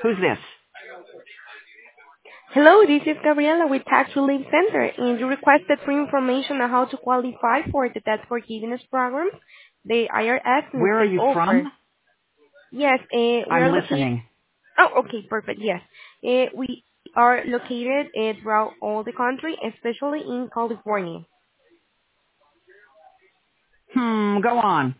Who's this? Hello, this is Gabriela with Tax Relief Center, and you requested free information on how to qualify for the debt forgiveness program the IRS and the Where are state you offer. from? Yes, we I'm are located. listening. Oh, okay, perfect. Yes, we are located throughout all the country, especially in California. Go on.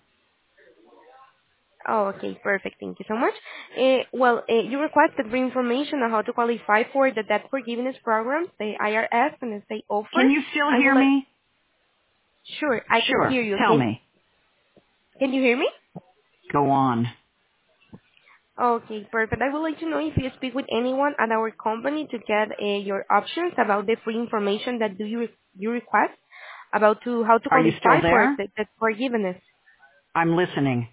Oh, okay, perfect. Thank you so much. You requested free information on how to qualify for the debt forgiveness program the IRS and the state offer. Can you still I hear will let. me? Sure, I can Sure. hear you. Tell me. Can you hear me? Go on. Okay, perfect. I would like to know if you speak with anyone at our company to get your options about the free information that you request about to how to Are you still qualify for there? the forgiveness. I'm listening.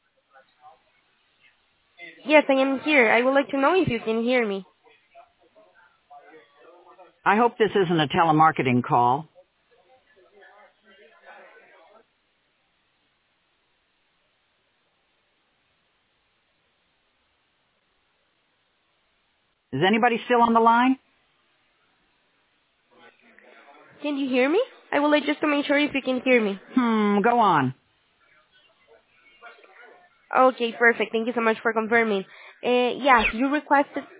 Yes, I am here. I would like to know if you can hear me. I hope this isn't a telemarketing call. Is anybody still on the line? Can you hear me? I would like just to make sure if you can hear me. Go on. Okay, perfect. Thank you so much for confirming. Yes, you requested